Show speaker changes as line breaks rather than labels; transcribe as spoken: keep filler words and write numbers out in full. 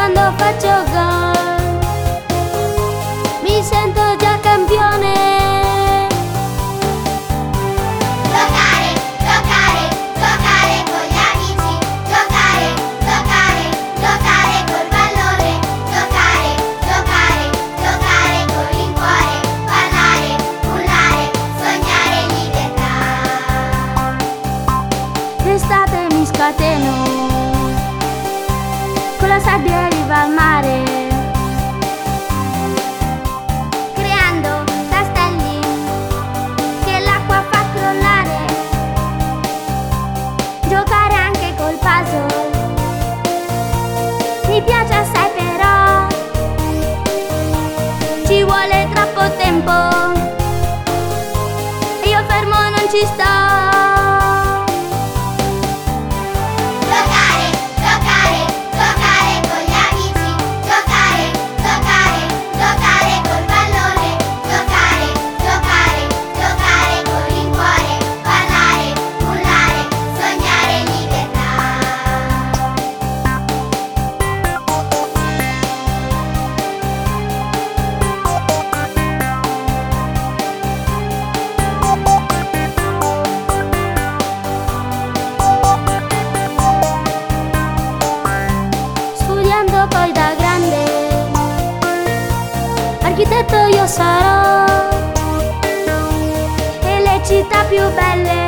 quando faccio gol mi sento già campione.
Giocare, giocare, giocare con gli amici. Giocare, giocare, giocare col pallone. Giocare, giocare, giocare con il cuore. Parlare, urlare, sognare libertà.
D'estate mi scateno, con la sabbia riva al mare, creando castelli che l'acqua fa crollare. Giocare anche col puzzle mi piace assai, però ci vuole troppo tempo e io fermo non ci sto.
Giocare, giocare, giocare con gli amici. Giocare, giocare, giocare col pallone. Giocare, giocare, giocare con il cuore. Parlare, urlare, sognare libertà.
Studiando poi da grande, architetto io sarò, e le città più belle